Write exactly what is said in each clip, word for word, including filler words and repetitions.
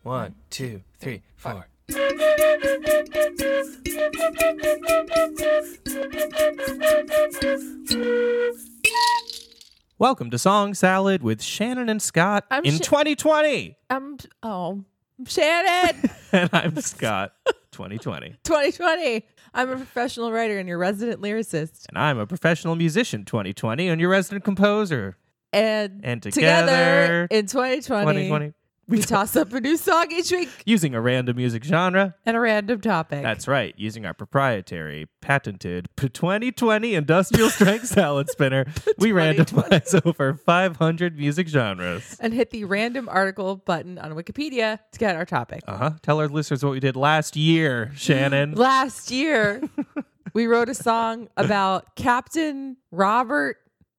One, two, three, four. Welcome to Song Salad with Shannon and Scott I'm in Sh- twenty twenty. I'm oh I'm Shannon. And I'm Scott, twenty twenty. twenty twenty. I'm a professional writer and your resident lyricist. And I'm a professional musician, twenty twenty, and your resident composer. And, And together, together, in twenty twenty, twenty twenty, we toss up a new song each week using a random music genre. and a random topic. That's right, using our proprietary, patented P twenty twenty industrial strength salad spinner, we randomize over five hundred music genres. And hit the random article button on Wikipedia to get our topic. Uh huh. Tell our listeners what we did last year, Shannon. Last year, we wrote a song about Captain Robert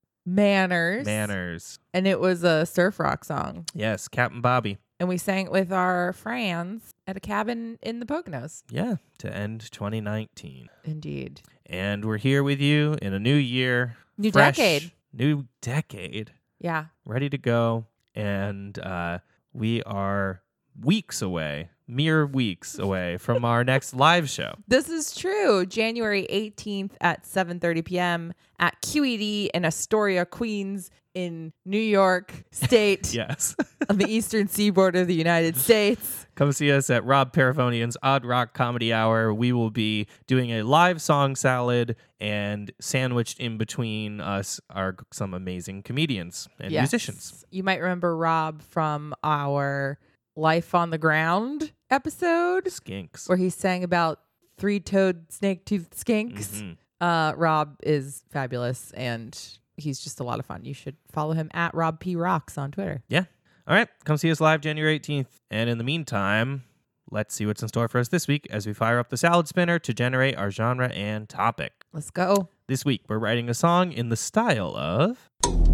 Manners. Manners. And it was a surf rock song. Yes, Captain Bobby. And we sang it with our friends at a cabin in the Poconos. Yeah, to end twenty nineteen. Indeed. And we're here with you in a new year. New fresh, decade. New decade. Yeah. Ready to go. And uh, we are weeks away, mere weeks away from our next live show. This is true. January eighteenth at seven thirty p.m. at Q E D in Astoria, Queens in New York State Yes. on the eastern seaboard of the United States. Come see us at Rob Parafonian's Odd Rock Comedy Hour. We will be doing a live song salad, and sandwiched in between us are some amazing comedians and Yes. musicians. You might remember Rob from our Life on the Ground episode Skinks. where he sang about three-toed snake-toothed skinks. Mhm. Uh, Rob is fabulous, and he's just a lot of fun. You should follow him at Rob P Rocks on Twitter. Yeah. All right. Come see us live January eighteenth. And in the meantime, let's see what's in store for us this week as we fire up the salad spinner to generate our genre and topic. Let's go. This week, we're writing a song in the style of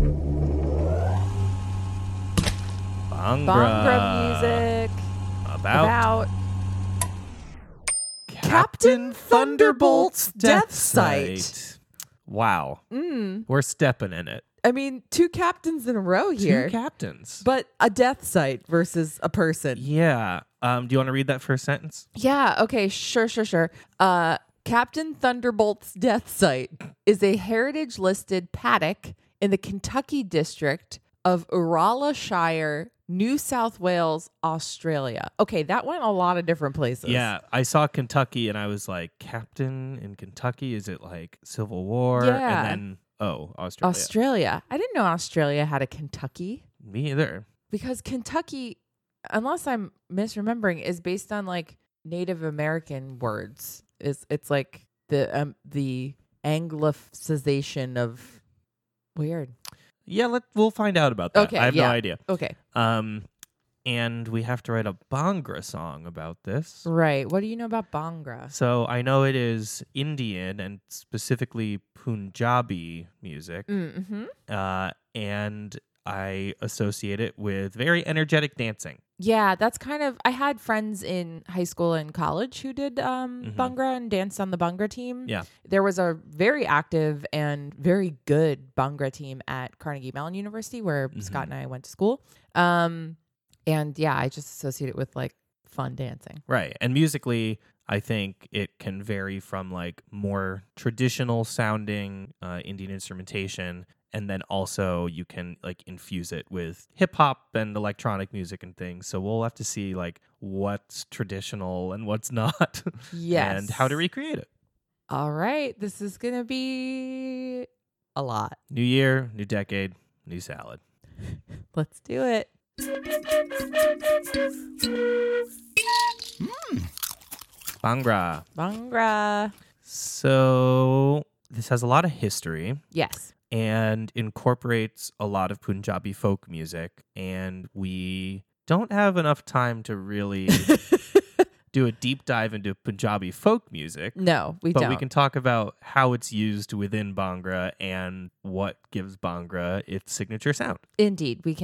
Bhangra. Bhangra music About, about Captain Thunderbolt's death site. site. Wow. Mm, We're stepping in it. I mean, two captains in a row here, Two captains. but a death site versus a person. Yeah. Um, do you want to read that first sentence? Yeah. Okay. Sure. Sure. Sure. Uh, Captain Thunderbolt's death site is a heritage listed paddock in the Kentucky district of Uralla Shire, New South Wales, Australia. Okay, that went a lot of different places. Yeah, I saw Kentucky and I was like, Captain in Kentucky? Is it like Civil War? Yeah. And then, oh, Australia. Australia. I didn't know Australia had a Kentucky Me either. because Kentucky, unless I'm misremembering, is based on like Native American words. It's it's like the um, the anglicization of weird. Yeah, let we'll find out about that. Okay, I have yeah. no idea. Okay, Um, and we have to write a Bhangra song about this. right. What do you know about Bhangra? So I know it is Indian and specifically Punjabi music, Mm-hmm. uh, and I associate it with very energetic dancing. Yeah, that's kind of. I had friends in high school and college who did um, Mhm. Bhangra and danced on the Bhangra team. Yeah. There was a very active and very good Bhangra team at Carnegie Mellon University, where Mhm. Scott and I went to school. Um, and yeah, I just associate it with like fun dancing. Right. And musically, I think it can vary from like more traditional sounding uh, Indian instrumentation. And then also you can like infuse it with hip hop and electronic music and things. So we'll have to see like what's traditional and what's not. Yes. And how to recreate it. All right, this is gonna be a lot. New year, new decade, new salad. Let's do it. Bhangra. Bhangra. So this has a lot of history Yes. and incorporates a lot of Punjabi folk music. And we don't have enough time to really do a deep dive into Punjabi folk music. No, we but don't. we can talk about how it's used within Bhangra and what gives Bhangra its signature sound. Indeed, we can.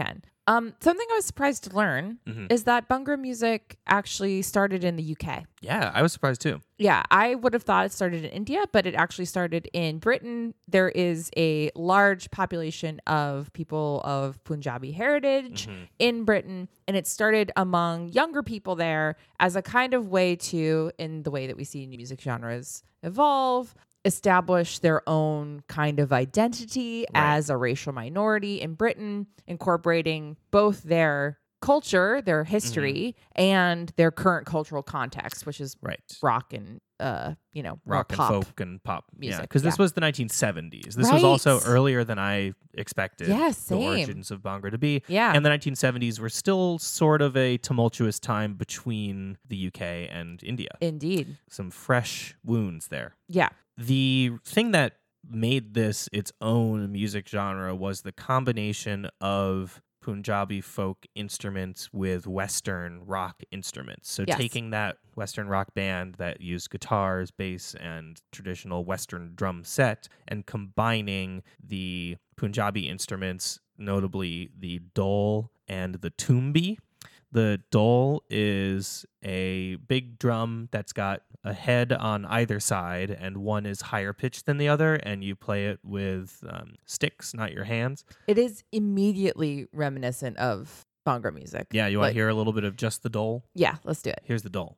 Um, something I was surprised to learn Mhm. is that Bhangra music actually started in the U K. Yeah, I was surprised too. Yeah, I would have thought it started in India, but it actually started in Britain. There is a large population of people of Punjabi heritage Mhm. in Britain, and it started among younger people there as a kind of way to, in the way that we see music genres evolve, establish their own kind of identity Right. as a racial minority in Britain, incorporating both their culture, their history, and their current cultural context, which is Right. rock and uh, you know, more Rock and pop. folk and pop. Yeah, music, because this yeah. was the nineteen seventies. This was also Right. earlier than I expected Yeah, the same. origins of Bhangra to be. Yeah. And the nineteen seventies were still sort of a tumultuous time between the U K and India. Indeed. Some fresh wounds there. Yeah. The thing that made this its own music genre was the combination of Punjabi folk instruments with Western rock instruments. So Yes. taking that Western rock band that used guitars, bass, and traditional Western drum set and combining the Punjabi instruments, notably the dole and the tumbi. The dole is a big drum that's got a head on either side, and one is higher pitched than the other, and you play it with um, sticks, not your hands. It is immediately reminiscent of Bhangra music. Yeah, you want Like- to hear a little bit of just the dole? Yeah, let's do it. Here's the dole.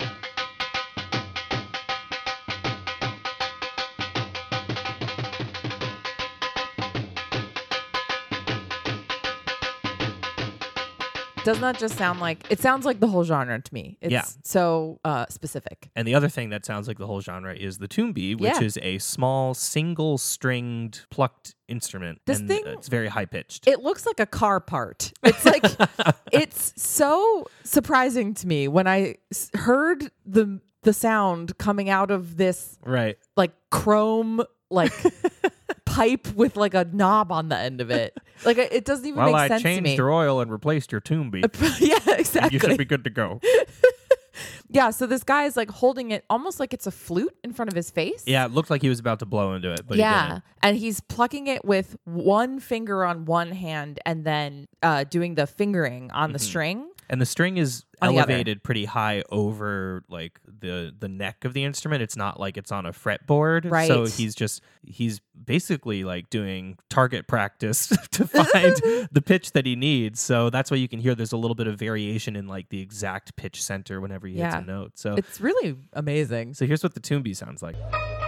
Does not just sound like, it sounds like the whole genre to me. It's Yeah. so uh, specific. And the other thing that sounds like the whole genre is the tumbi, which Yeah. is a small single-stringed plucked instrument. This and thing- it's very high-pitched. It looks like a car part. It's like, it's so surprising to me when I s- heard the the sound coming out of this Right. like chrome like pipe with like a knob on the end of it. Like it it doesn't even Well, make I sense to changed me. your oil and replaced your tumbi. Yeah, exactly. You should be good to go. Yeah, so this guy is like holding it almost like it's a flute in front of his face. Yeah, it looked like he was about to blow into it, but he yeah, didn't. and he's plucking it with one finger on one hand and then uh, doing the fingering on the Mhm. string. And the string is On the other. elevated pretty high over like the the neck of the instrument. It's not like it's on a fretboard. So Right. he's just he's basically like doing target practice to find the pitch that he needs. So that's why you can hear there's a little bit of variation in like the exact pitch center whenever he Yeah. hits a note. So It's really amazing. so here's what the tumbi sounds like.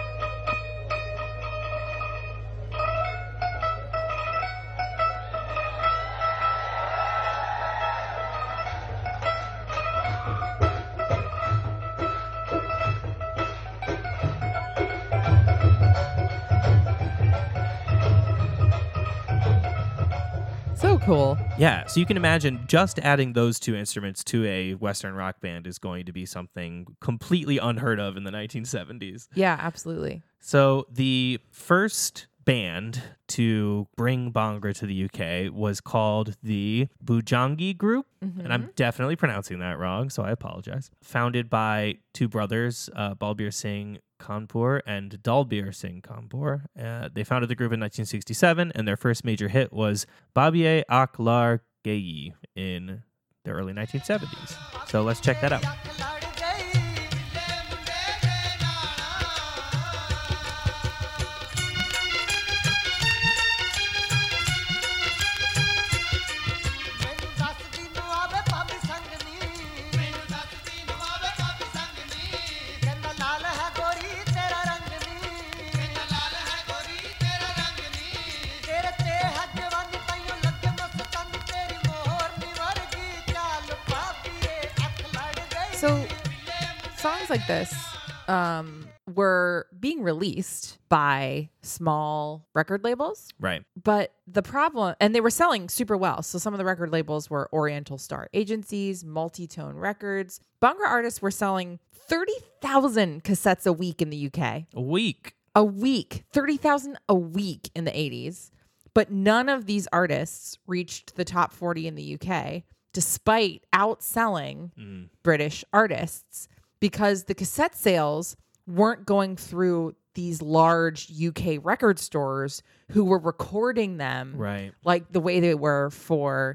So cool. Yeah, so you can imagine just adding those two instruments to a Western rock band is going to be something completely unheard of in the nineteen seventies. Yeah, absolutely. So the first band to bring Bhangra to the U K was called the Bhujangi Group, and I'm definitely pronouncing that wrong, so I apologize. Founded by two brothers, uh, Balbir Singh Kanpur and Dalbir Singh Kanpur. Uh, they founded the group in nineteen sixty-seven, and their first major hit was Babye Aklar Gayi in the early nineteen seventies. So let's check that out. So songs like this um, were being released by small record labels. Right. But the problem, and they were selling super well. So some of the record labels were Oriental Star Agencies, Multitone Records. Bhangra artists were selling thirty thousand cassettes a week in the U K. A week. A week. thirty thousand a week in the eighties. But none of these artists reached the top forty in the U K, despite outselling Mm. British artists, because the cassette sales weren't going through these large U K record stores who were recording them Right. like the way they were for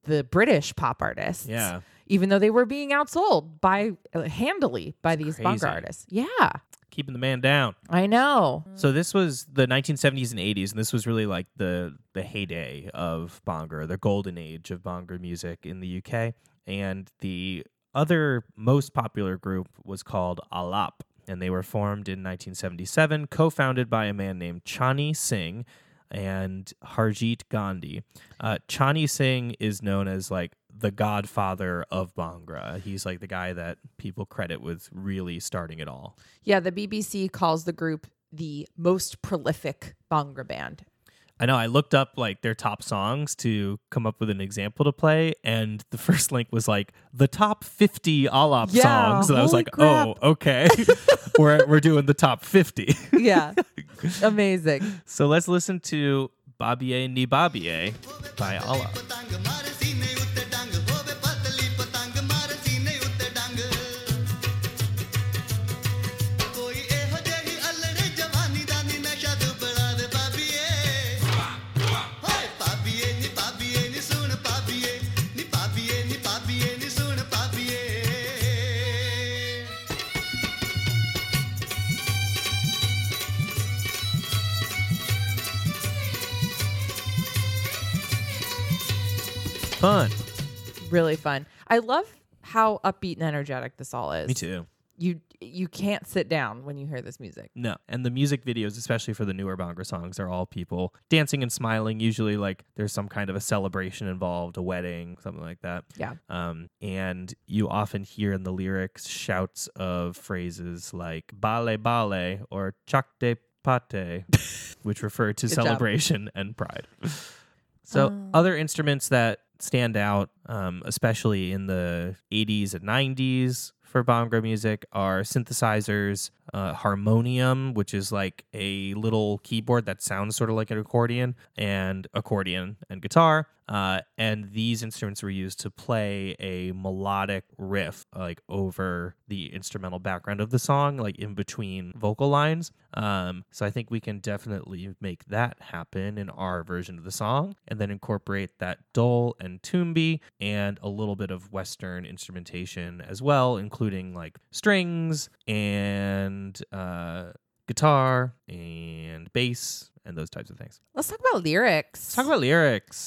the British pop artists. Yeah. Even though they were being outsold by uh, handily by these crazy. Bhangra artists. Yeah. Keeping the man down. I know. So this was the nineteen seventies and eighties, and this was really like the the heyday of Bhangra, the golden age of Bhangra music in the U K. And the other most popular group was called Alap, and they were formed in nineteen seventy-seven, co-founded by a man named Chani Singh and Harjeet Gandhi. Uh, Chani Singh is known as like the godfather of Bhangra. He's like the guy that people credit with really starting it all. Yeah, the B B C calls the group the most prolific Bhangra band. I know. I looked up like their top songs to come up with an example to play, and the first link was like the top fifty Alap Yeah, songs, and I was holy like, crap. "Oh, okay, we're we're doing the top fifty." Yeah. Amazing. So let's listen to Babiye Ni Babiye by Alap. Fun. Really fun. I love how upbeat and energetic this all is. Me too. You you can't sit down when you hear this music. No. And the music videos, especially for the newer Bhangra songs, are all people dancing and smiling. Usually, like, there's some kind of a celebration involved, a wedding, something like that. Yeah. Um, and you often hear in the lyrics shouts of phrases like bale bale or chakde pate, which refer to Good job. celebration and pride. So Um. other instruments that stand out, um, especially in the eighties and nineties for Bhangra music, are synthesizers, uh, harmonium, which is like a little keyboard that sounds sort of like an accordion, and accordion and guitar. Uh, and these instruments were used to play a melodic riff like over the instrumental background of the song, like in between vocal lines. Um, so I think we can definitely make that happen in our version of the song, and then incorporate that dole and tumbi and a little bit of Western instrumentation as well, including like strings and uh, guitar and bass and those types of things. Let's talk about lyrics. Let's talk about lyrics.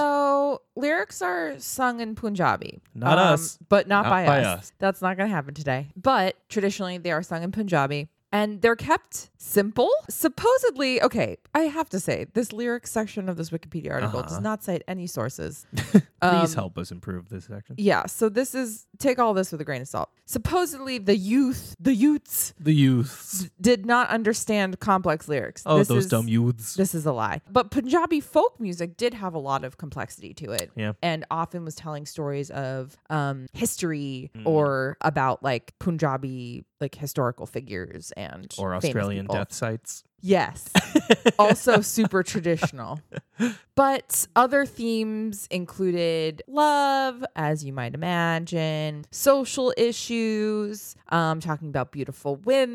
So lyrics are sung in Punjabi. Not us. But not, Not by, by us. us. That's not going to happen today. But traditionally, they are sung in Punjabi. And they're kept simple. Supposedly, okay, I have to say, this lyrics section of this Wikipedia article Uh-huh. does not cite any sources. Please Um, help us improve this section. Yeah, so this is, take all this with a grain of salt. Supposedly, the youth, the youths, The youths. did not understand complex lyrics. Oh, This those is- dumb youths. This is a lie. But Punjabi folk music did have a lot of complexity to it. Yeah. And often was telling stories of um, history Mm. or about like Punjabi like historical figures and Or famous Australian people. death sites. Yes. Also super traditional. But other themes included love, as you might imagine, social issues, um, talking about beautiful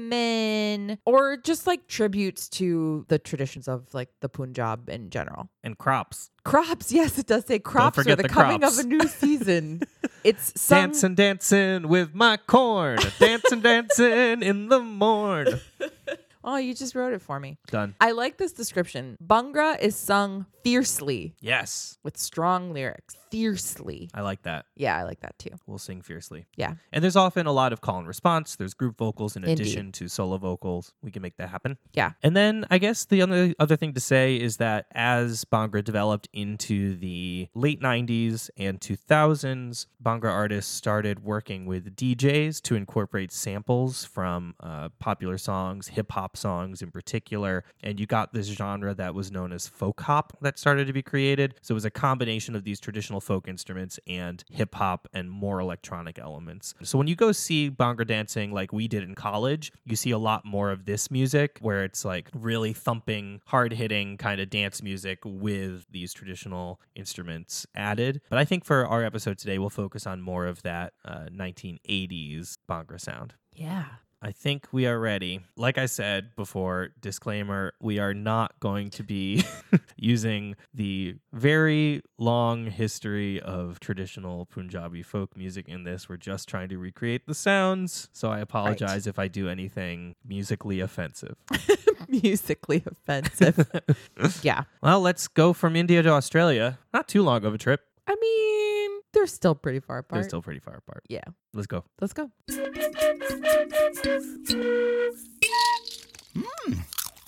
women, or just like tributes to the traditions of like the Punjab in general. And crops. Crops, yes, it does say crops are forget the, the coming crops. of a new season. It's sung. Dancing, dancing with my corn. Dancing, dancing in the morn. Oh, you just wrote it for me. Done. I like this description. Bhangra is sung fiercely Yes. with strong lyrics. Fiercely. I like that. Yeah, I like that too. We'll sing fiercely. Yeah. And there's often a lot of call and response. There's group vocals in Indeed. addition to solo vocals. We can make that happen. Yeah. And then I guess the other other thing to say is that as Bhangra developed into the late nineties and two thousands, Bhangra artists started working with D Js to incorporate samples from uh, popular songs, hip hop songs in particular. And you got this genre that was known as folk hop that started to be created. So it was a combination of these traditional folk instruments and hip hop and more electronic elements. So when you go see Bhangra dancing like we did in college, you see a lot more of this music where it's like really thumping, hard hitting kind of dance music with these traditional instruments added. But I think for our episode today, we'll focus on more of that uh, nineteen eighties Bhangra sound. Yeah. I think we are ready. Like I said before, disclaimer, we are not going to be using the very long history of traditional Punjabi folk music in this. We're just trying to recreate the sounds. So I apologize right. if I do anything musically offensive. Musically offensive. Yeah. Well, let's go from India to Australia. Not too long of a trip. I mean, they're still pretty far apart. They're still pretty far apart. Yeah. Let's go. Let's go. Mm.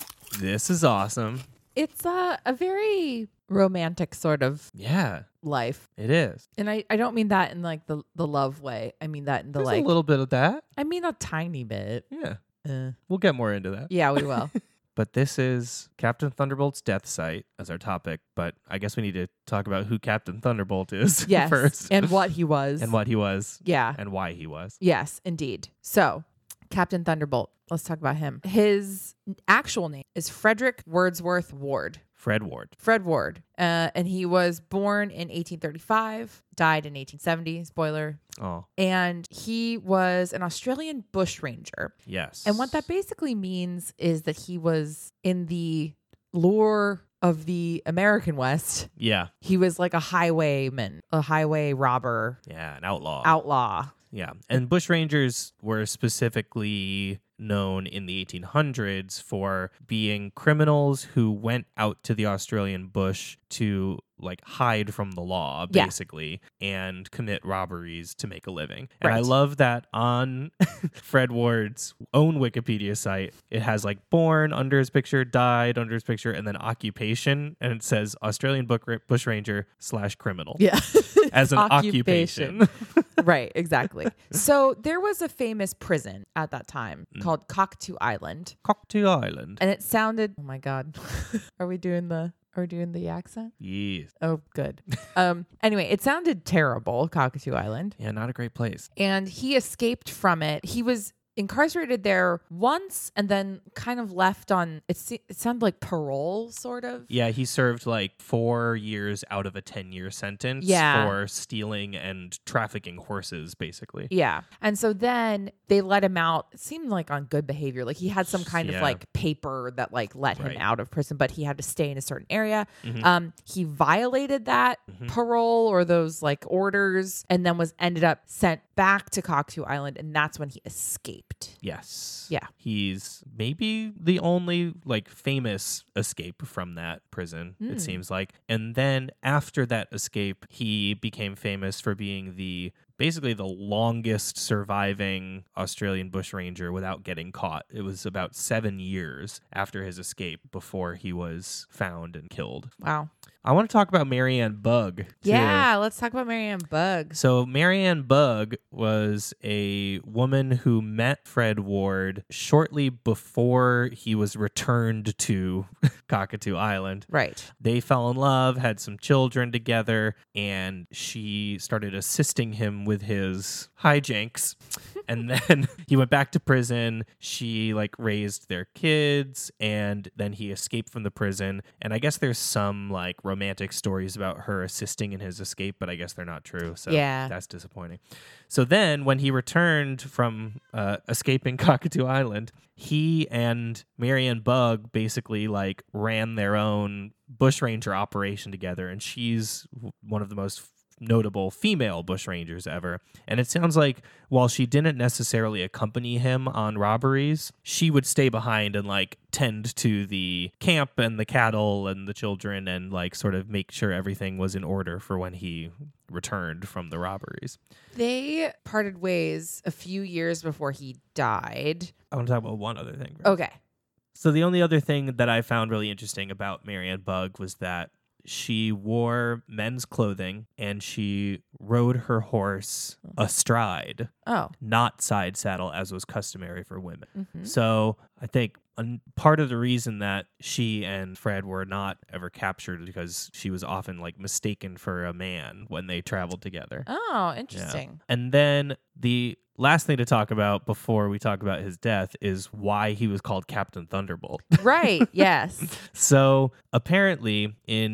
This is awesome. It's a, a very romantic sort of yeah life. It is. And I, I don't mean that in like the, the love way. I mean that in the There's like... a little bit of that. I mean a tiny bit. Yeah. Uh, we'll get more into that. Yeah, we will. But this is Captain Thunderbolt's death site as our topic. But I guess we need to talk about who Captain Thunderbolt is yes, first. And what he was. And what he was. Yeah. And why he was. Yes, indeed. So, Captain Thunderbolt. Let's talk about him. His actual name is Frederick Wordsworth Ward. Fred Ward. Fred Ward. Uh, and he was born in eighteen thirty-five, died in eighteen seventy, spoiler. Oh. And he was an Australian bushranger. Yes. And what that basically means is that he was in the lore of the American West. Yeah. He was like a highwayman, a highway robber. Yeah, an outlaw. Outlaw. Yeah. And bushrangers were specifically known in the eighteen hundreds for being criminals who went out to the Australian bush to like hide from the law, basically, yeah. and commit robberies to make a living. And right. I love that on Fred Ward's own Wikipedia site, it has like born under his picture, died under his picture, and then occupation, and it says Australian book bushranger slash criminal. Yeah. As an occupation. occupation. Right, exactly. So there was a famous prison at that time mm. called Cockatoo Island. Cockatoo Island. And it sounded, oh my God. Are we doing the... Are we doing the accent? Yes. Oh, good. um. Anyway, it sounded terrible, Cockatoo Island. Yeah, not a great place. And he escaped from it. He was incarcerated there once and then kind of left on, it, se- it sounded like parole, sort of. Yeah, he served like four years out of a ten-year sentence yeah. for stealing and trafficking horses, basically. Yeah. And so then they let him out. It seemed like on good behavior. Like he had some kind yeah. of like paper that like let right. him out of prison, but he had to stay in a certain area. Mm-hmm. Um, he violated that mm-hmm. parole or those like orders and then was ended up sent back to Cockatoo Island. And that's when he escaped. Yes. Yeah. He's maybe the only like famous escape from that prison, mm. it seems like. And then after that escape, he became famous for being the basically the longest surviving Australian bushranger without getting caught. It was about seven years after his escape before he was found and killed. Wow. I want to talk about Marianne Bugg. Too. Yeah, let's talk about Marianne Bugg. So Marianne Bugg was a woman who met Fred Ward shortly before he was returned to Cockatoo Island. Right. They fell in love, had some children together, and she started assisting him with his hijinks. And then he went back to prison. She like raised their kids, and then he escaped from the prison. And I guess there's some like romantic stories about her assisting in his escape, but I guess they're not true. So yeah. that's disappointing. So then when he returned from uh, escaping Cockatoo Island, he and Marianne Bugg basically like ran their own bushranger operation together. And she's one of the most notable female bushrangers ever. And it sounds like while she didn't necessarily accompany him on robberies, she would stay behind and like tend to the camp and the cattle and the children and like sort of make sure everything was in order for when he returned from the robberies. They parted ways a few years before he died. I want to talk about one other thing. Right? Okay. So the only other thing that I found really interesting about Marianne Bugg was that she wore men's clothing and she rode her horse astride, oh, not side saddle, as was customary for women. Mm-hmm. So I think un- part of the reason that she and Fred were not ever captured because she was often like mistaken for a man when they traveled together. Oh, interesting. Yeah. And then the last thing to talk about before we talk about his death is why he was called Captain Thunderbolt. Right, yes. So apparently in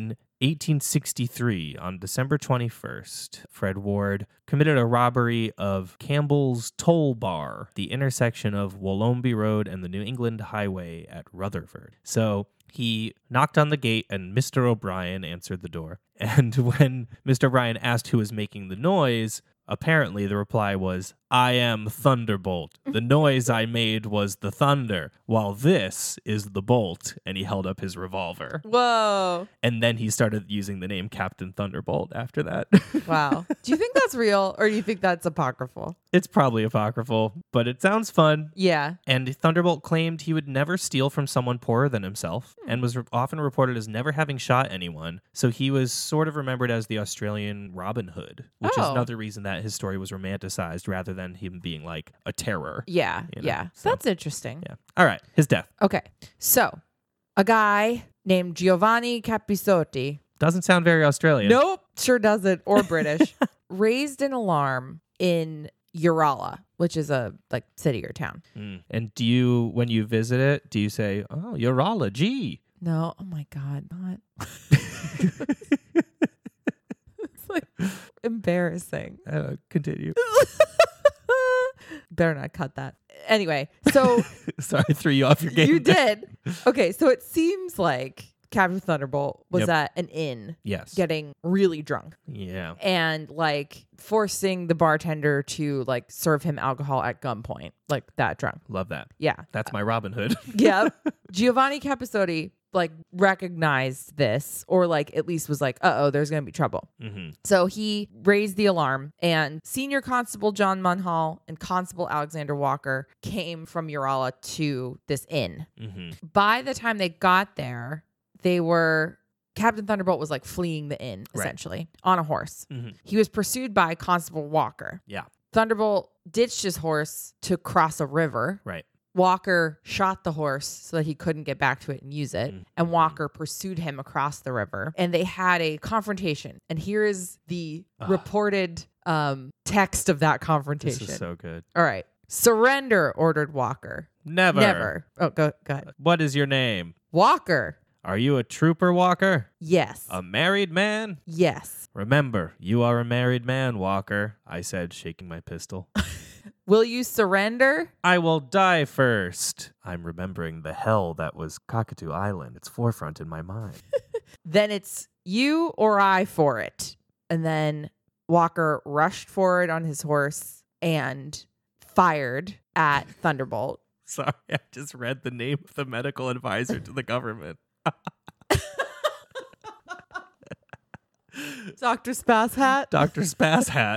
eighteen sixty-three, on December twenty-first, Fred Ward committed a robbery of Campbell's Toll Bar, the intersection of Wollombi Road and the New England Highway at Rutherford. So he knocked on the gate and Mister O'Brien answered the door. And when Mister O'Brien asked who was making the noise, apparently the reply was, "I am Thunderbolt. The noise I made was the thunder, while this is the bolt." And he held up his revolver. Whoa. And then he started using the name Captain Thunderbolt after that. Wow. Do you think that's real or do you think that's apocryphal? It's probably apocryphal, but it sounds fun. Yeah. And Thunderbolt claimed he would never steal from someone poorer than himself and was re- often reported as never having shot anyone. So he was sort of remembered as the Australian Robin Hood, which Oh. is another reason that his story was romanticized rather than him being like a terror. Yeah. You know, Yeah. so- That's interesting. Yeah. All right. His death. Okay. So a guy named Giovanni Capisotti. Doesn't sound very Australian. Nope. Sure doesn't. Or British. Raised an alarm in Urala, which is a like city or town. Mm. And do you, when you visit it, do you say, "Oh, urology"? No. Oh my God. Not. It's like embarrassing. Uh, continue. Better not cut that. Anyway, so Sorry, I threw you off your game. you there. did. Okay, so it seems like Captain Thunderbolt was Yep. at an inn Yes. getting really drunk Yeah. and like forcing the bartender to like serve him alcohol at gunpoint, like that drunk. Love that. Yeah. That's my Robin Hood. Yeah. Giovanni Capisotti like recognized this or like at least was like, uh-oh, there's going to be trouble. Mm-hmm. So he raised the alarm and Senior Constable John Munhall and Constable Alexander Walker came from Urala to this inn. Mm-hmm. By the time they got there, they were Captain Thunderbolt was like fleeing the inn Right. essentially on a horse. Mm-hmm. He was pursued by Constable Walker. Yeah. Thunderbolt ditched his horse to cross a river. Right. Walker shot the horse so that he couldn't get back to it and use it. Mm-hmm. And Walker pursued him across the river. And they had a confrontation. And here is the Ah. reported um, text of that This confrontation. is so good. All right. Surrender, ordered Walker. Never. Never. Oh, go, go ahead. What is your name? Walker. Are you a trooper, Walker? Yes. A married man? yes. Remember, you are a married man, Walker, I said, shaking my pistol. Will you surrender? I will die first. I'm remembering the hell that was Cockatoo Island, its forefront in my mind. Then it's you or I for it. And then Walker rushed forward on his horse and fired at Thunderbolt. Sorry, I just read the name of the medical advisor to the government. Doctor Spasshat. Doctor Spasshat.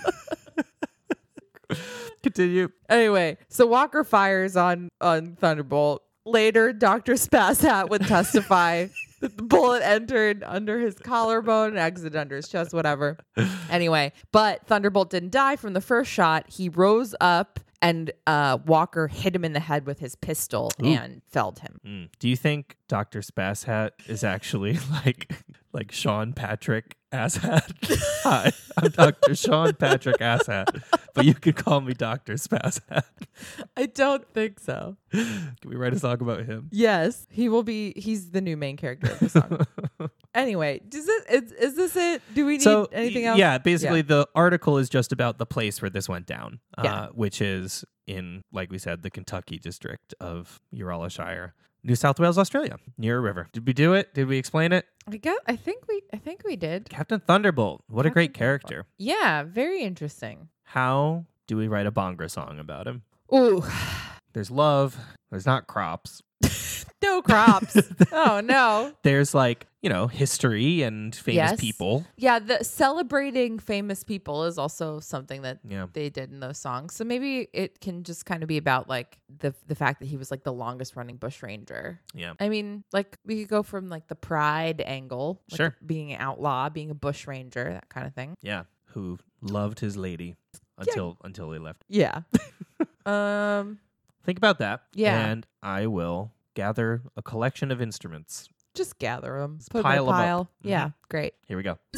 Continue. Anyway, so Walker fires on on Thunderbolt. Later, Doctor Spasshat would testify that the bullet entered under his collarbone and exited under his chest, whatever. Anyway, but Thunderbolt didn't die from the first shot. He rose up and uh, Walker hit him in the head with his pistol Ooh. and felled him. Mm. Do you think Doctor Spasshat is actually like like Sean Patrick Asshat? Hi, I'm Doctor Sean Patrick Asshat, but you can call me Doctor Spasshat. I don't think so. Can we write a song about him? Yes, he will be. He's the new main character of the song. Anyway, does it? Is, is this it? Do we need So anything y- else? yeah, basically the article is just about the place where this went down, Yeah. uh, which is in, like we said, the Kentucky district of Urala Shire, New South Wales, Australia, near a river. Did we do it? Did we explain it? I guess. I think we. I think we did. Captain Thunderbolt. What a great Captain character. Yeah, very interesting. How do we write a Bhangra song about him? Ooh, There's love. There's not crops. no crops. Oh no. There's like, you know, history and famous Yes. people. Yeah, the celebrating famous people is also something that Yeah. they did in those songs. So maybe it can just kind of be about like the the fact that he was like the longest running bushranger. Yeah. I mean, like we could go from like the pride angle, like Sure. being an outlaw, being a bushranger, that kind of thing. Yeah. Who loved his lady until until he left. Yeah. um, Think about that. Yeah. And I will gather a collection of instruments. just gather them, put pile 'em them up. in a pile. Mhm. Yeah, great. Here we go.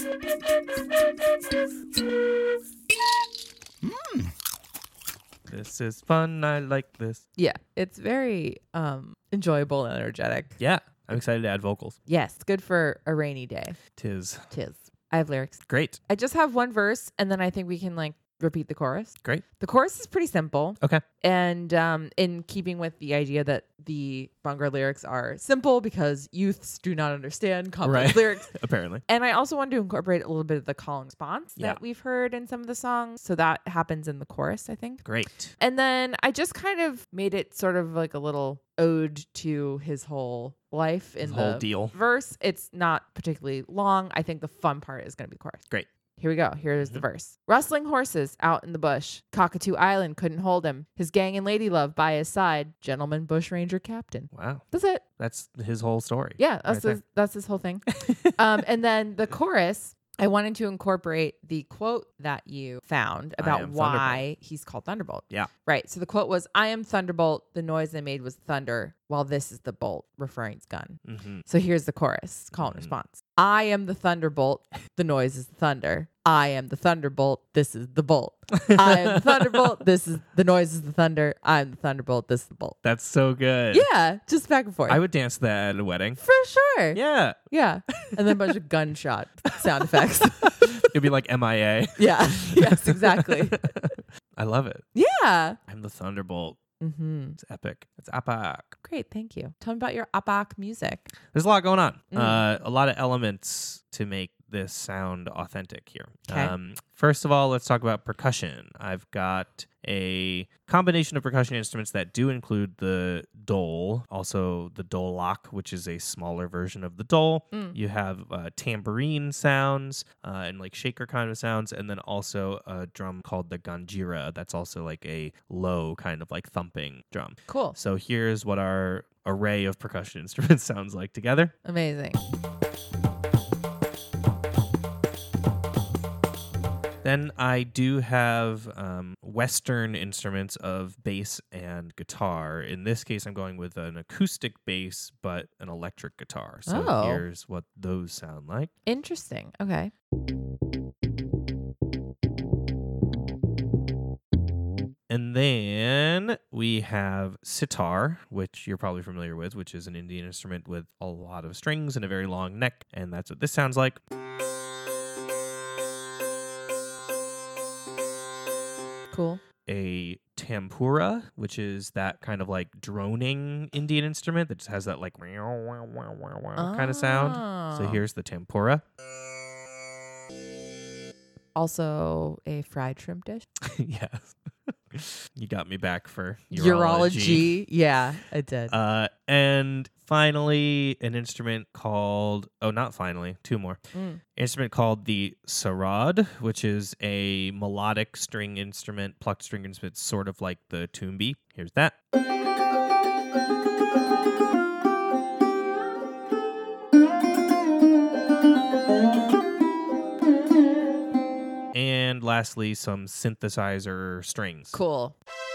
This is fun. I like this. Yeah, it's very um enjoyable and energetic. Yeah. I'm excited to add vocals. Yes, it's good for a rainy day. Tis. Tis. I have lyrics. Great. I just have one verse, and then I think we can like repeat the chorus. Great. The chorus is pretty simple. Okay. And um, in keeping with the idea that the Bhangra lyrics are simple because youths do not understand complex Right. lyrics. Apparently. And I also wanted to incorporate a little bit of the call and response Yeah. that we've heard in some of the songs. So that happens in the chorus, I think. Great. And then I just kind of made it sort of like a little ode to his whole life in The the whole deal. verse. It's not particularly long. I think the fun part is going to be the chorus. Great. Here we go. Here's the Mhm. verse. Rustling horses out in the bush. Cockatoo Island couldn't hold him. His gang and lady love by his side. Gentleman bushranger captain. Wow. That's it. That's his whole story. Yeah, that's Right his, that's his whole thing. um, and then the chorus, I wanted to incorporate the quote that you found I about am why he's called Thunderbolt. Yeah. Right. So the quote was, I am Thunderbolt. The noise I made was thunder, while this is the bolt, referring to gun. Mm-hmm. So here's the chorus, call and Mhm. response. I am the Thunderbolt. The noise is the thunder. I am the Thunderbolt. This is the bolt. I am the Thunderbolt. This is the noise is the thunder. I'm the Thunderbolt. This is the bolt. That's so good. Yeah. Just back and forth. I would dance to that at a wedding. For sure. Yeah. Yeah. And then a bunch of gunshot sound effects. It'd be like M I A. Yeah. Yes, exactly. I love it. Yeah. I'm the Thunderbolt. Mm-hmm. It's epic. It's epic. Great. Thank you. Tell me about your Apak music. There's a lot going on. Mm. Uh, a lot of elements to make this sound authentic here. 'Kay. Um, first of all, let's talk about percussion. I've got a combination of percussion instruments that do include the dole, also the dolak, which is a smaller version of the dole. Mm. You have uh, tambourine sounds uh, and like shaker kind of sounds, and then also a drum called the ganjira. That's also like a low kind of like thumping drum. Cool. So here's what our array of percussion instruments sounds like together. Amazing. Then I do have um, Western instruments of bass and guitar. In this case, I'm going with an acoustic bass, but an electric guitar. So Oh. here's what those sound like. Interesting. Okay. And then we have sitar, which you're probably familiar with, which is an Indian instrument with a lot of strings and a very long neck. And that's what this sounds like. Cool. A tampura, which is that kind of like droning Indian instrument that just has that like kind of sound. So Oh. here's the tampura. Also a fried shrimp dish. Yes. You got me back for urology. Urology. Yeah, I did. Uh, and finally, an instrument called, oh, not finally, two more. Mm. Instrument called the sarod, which is a melodic string instrument, plucked string instrument, sort of like the tumbi. Here's that. And lastly, some synthesizer strings. Cool.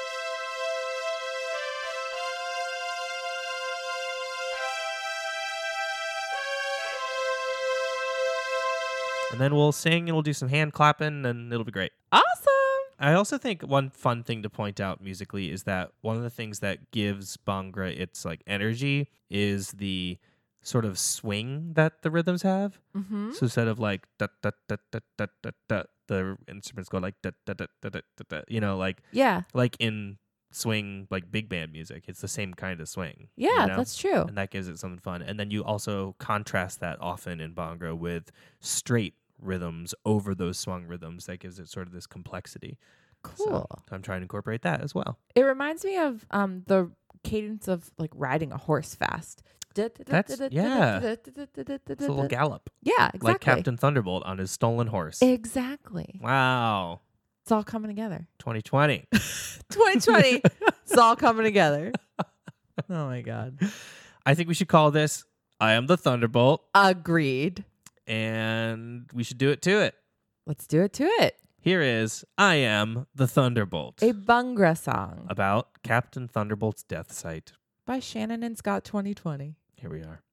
And then we'll sing and we'll do some hand clapping and it'll be great. Awesome. I also think one fun thing to point out musically is that one of the things that gives Bhangra its like energy is the sort of swing that the rhythms have. Mm-hmm. So instead of like da da da da da da da, the instruments go like da da da da da da, da, you know, like Yeah. like in swing like big band music. It's the same kind of swing. Yeah, you know? that's true. And that gives it something fun. And then you also contrast that often in Bhangra with straight rhythms over those swung rhythms. That gives it sort of this complexity. Cool. So I'm trying to incorporate that as well. It reminds me of um the cadence of like riding a horse fast. That's- yeah. It's a little gallop, Yeah, exactly. like Captain Thunderbolt on his stolen horse. Exactly. Wow. It's all coming together. twenty twenty. twenty twenty. It's all coming together. Oh my God. I think we should call this I Am the Thunderbolt, Agreed. and we should do it to it. Let's do it to it. Here is I Am the Thunderbolt, A Bhangra song about Captain Thunderbolt's death site. by Shannon and Scott twenty twenty. Here we are.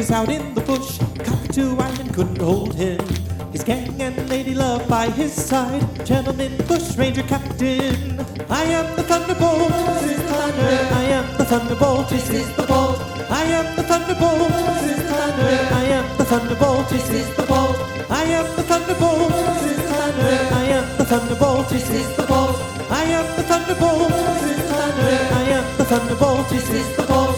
was out in the bush. Cockatoo Island couldn't hold him. His gang and lady love by his side. Gentleman bush ranger captain. I am the thunderbolt. This is the thunder. I am the thunderbolt. This is the bolt. I am the thunderbolt. This is the thunder. I am the thunderbolt. This is the bolt. I am the thunderbolt. This is the thunder. I am the thunderbolt. This is the bolt. I am the thunderbolt. This is the thunder. I am the thunderbolt. This is the bolt.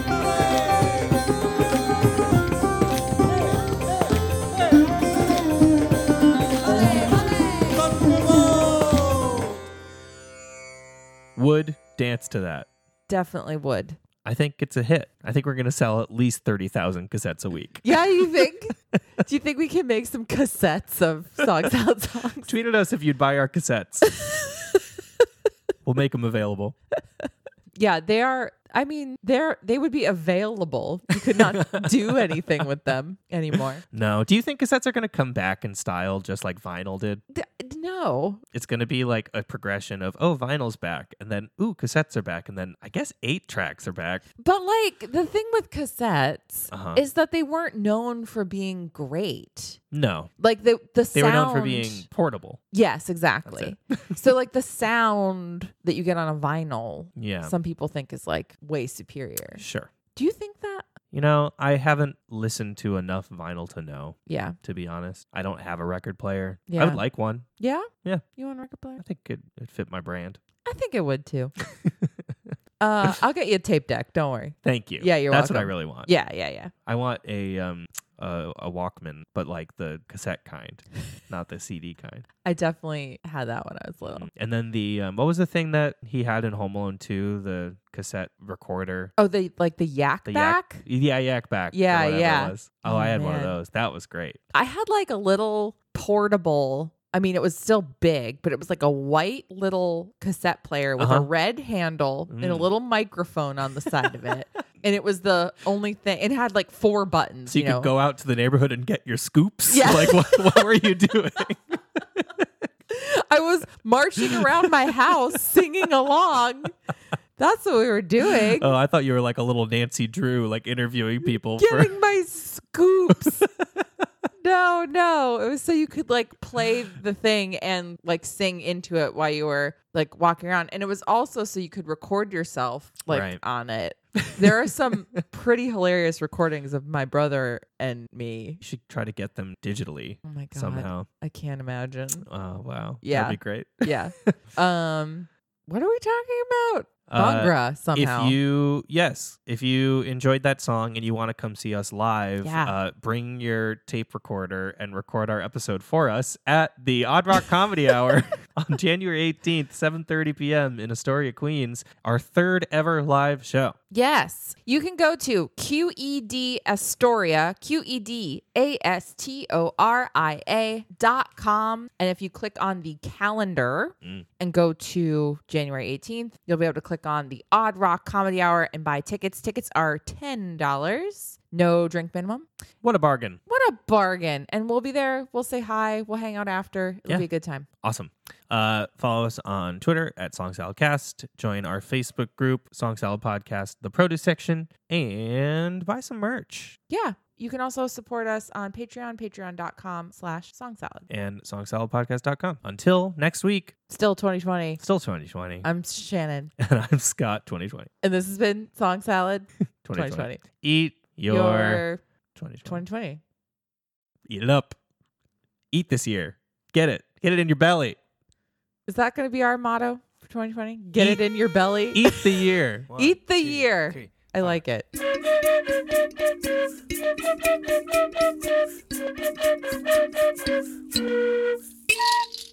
Would dance to that. Definitely would. I think it's a hit. I think we're going to sell at least thirty thousand cassettes a week. Yeah, you think? Do you think we can make some cassettes of Song Salad songs? Tweet at us if you'd buy our cassettes. We'll make them available. Yeah, they are. I mean, they're they would be available. You could not do anything with them anymore. No. Do you think cassettes are going to come back in style just like vinyl did? D- no. It's going to be like a progression of, oh, vinyl's back. And then, ooh, cassettes are back. And then I guess eight tracks are back. But like the thing with cassettes Uh-huh. is that they weren't known for being great. No. Like the the They sound. were known for being portable. Yes, exactly. So like the sound that you get on a vinyl, Yeah. some people think is like way superior. Sure. Do you think that? You know, I haven't listened to enough vinyl to know, Yeah. to be honest. I don't have a record player. I Yeah. would like one. Yeah? Yeah. You want a record player? I think it would fit my brand. I think it would too. uh, I'll get you a tape deck. Don't worry. Thank you. Yeah, you're That's what I welcome. really want. Yeah, yeah, yeah. I want a um a, a Walkman, but like the cassette kind, not the C D kind. I definitely had that when I was little. And then the um, what was the thing that he had in Home Alone two? The cassette recorder. Oh, the like the yak The back? yak, yeah, yak back. or Yeah, whatever yeah. It was. Oh, Oh, I had one of man. those. That was great. I had like a little portable. I mean, it was still big, but it was like a white little cassette player with Uh-huh. a red handle and a Mm. little microphone on the side of it. And it was the only thing. It had like four buttons. So you, you know? could go out to the neighborhood and get your scoops. Yeah. Like what? What were you doing? I was marching around my house singing along. That's what we were doing. Oh, I thought you were like a little Nancy Drew, like interviewing people for. Getting my scoops. No, no. It was so you could like play the thing and like sing into it while you were like walking around. And it was also so you could record yourself like Right. on it. There are some pretty hilarious recordings of my brother and me. You should try to get them digitally Oh my God. somehow. I can't imagine. Oh wow. Yeah. That'd be great. Yeah. Um, what are we talking about? Uh, Bhangra somehow. If you, yes, if you enjoyed that song and you want to come see us live, Yeah. uh, bring your tape recorder and record our episode for us at the Odd Rock Comedy Hour on January eighteenth, seven thirty p.m. in Astoria, Queens, our third ever live show. Yes. You can go to Q E D Astoria, Q E D A S T O R I A dot com. And if you click on the calendar Mm. and go to January eighteenth, you'll be able to click on the Odd Rock Comedy Hour and buy tickets. Tickets are ten dollars. No drink minimum. What a bargain. What a bargain. And we'll be there. We'll say hi. We'll hang out after. It'll Yeah. be a good time. Awesome. Uh, follow us on Twitter at Song Salad Cast. Join our Facebook group, Song Salad Podcast, the produce section, and buy some merch. Yeah. You can also support us on Patreon, patreon.com slash song salad. And song salad podcast dot com. Until next week, Still twenty twenty. still twenty twenty. I'm Shannon. And I'm Scott, twenty twenty. And this has been Song Salad twenty twenty twenty. twenty. Eat your, Your twenty twenty. twenty twenty. Eat it up. Eat this year. Get it. Get it in your belly. Is that going to be our motto for twenty twenty? Get Eat- it in your belly. Eat the year. One, Eat the two, year. three. I like it. Yeah.